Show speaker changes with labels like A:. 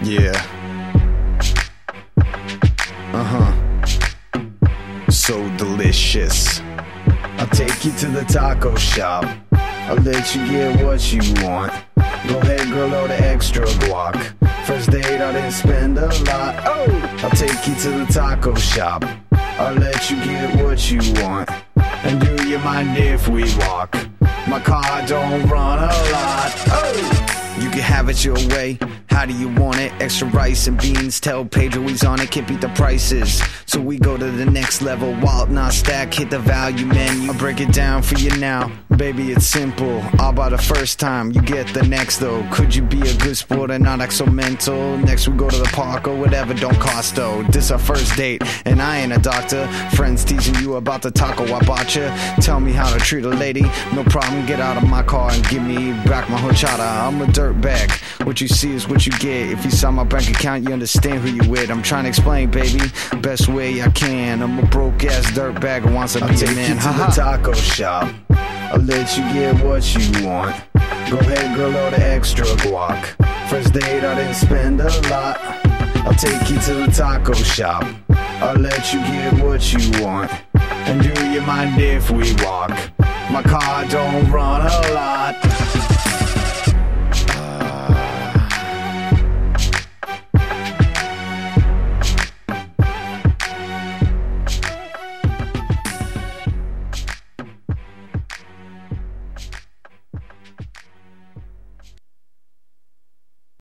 A: Yeah. So delicious. I'll take you to the taco shop. I'll let you get what you want. Go ahead, girl, order extra guac. First date, I didn't spend a lot. Oh, I'll take you to the taco shop. I'll let you get what you want. And do you mind if we walk? My car don't run a lot. Oh, you can have it your way. How do you want it? Extra rice and beans. Tell Pedro he's on it. Can't beat the prices. So we go to the next level. Wild, not stack. Hit the value menu. I'll break it down for you now. Baby, it's simple. All by the first time. You get the next though. Could you be a good sport and not act so mental? Next we go to the park or whatever. Don't cost though. This our first date and I ain't a doctor. Friends teasing you about the taco I bought you. Tell me how to treat a lady. No problem. Get out of my car and give me back my horchata. I'm a dirtbag. What you see is what you get. If you saw my bank account, you understand who you with. I'm trying to explain, baby, best way I can. I'm a broke ass dirtbag who wants to be a man. I'll take you to the taco shop. I'll let you get what you want. Go ahead, girl, order extra guac. First date, I didn't spend a lot. I'll take you to the taco shop. I'll let you get what you want. And do you mind if we walk? My car don't run a lot.